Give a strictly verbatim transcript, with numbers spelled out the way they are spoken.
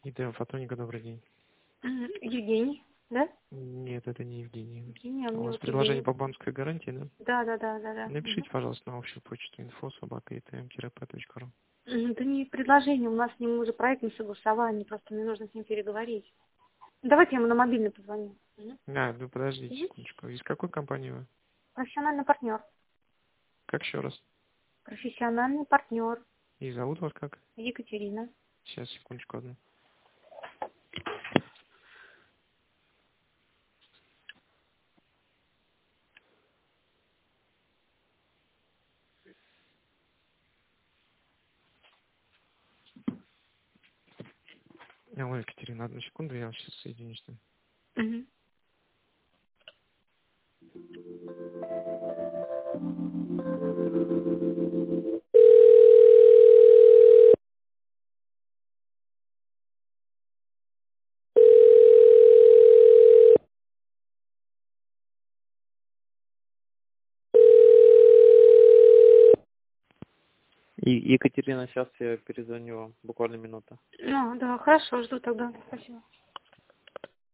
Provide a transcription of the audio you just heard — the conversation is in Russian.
ИТМ Фотоника, добрый день. Мгм. Евгений, да? Нет, это не Евгений. Евгений, а У мне вас вот предложение Евгений. по банковской гарантии, да? Да, да, да, да, да. Мгм. Напишите, пожалуйста, на общую почту инфо собака итм пэ точка ру. Мгм. Это не предложение, у нас с ним уже проект на согласование, просто мне нужно с ним переговорить. Давайте я ему на мобильный позвоню. Мгм. А, ну подождите Мгм. секундочку. Из какой компании вы? Профессиональный партнер. Как еще раз? Профессиональный партнер. И зовут вас как? Екатерина. Сейчас, секундочку одну. Алло, Екатерина, одну секунду, я вас сейчас соединю с ним. Мгм. И Екатерина, сейчас я перезвоню вам, буквально минута. Ну, да, хорошо, жду тогда. Спасибо.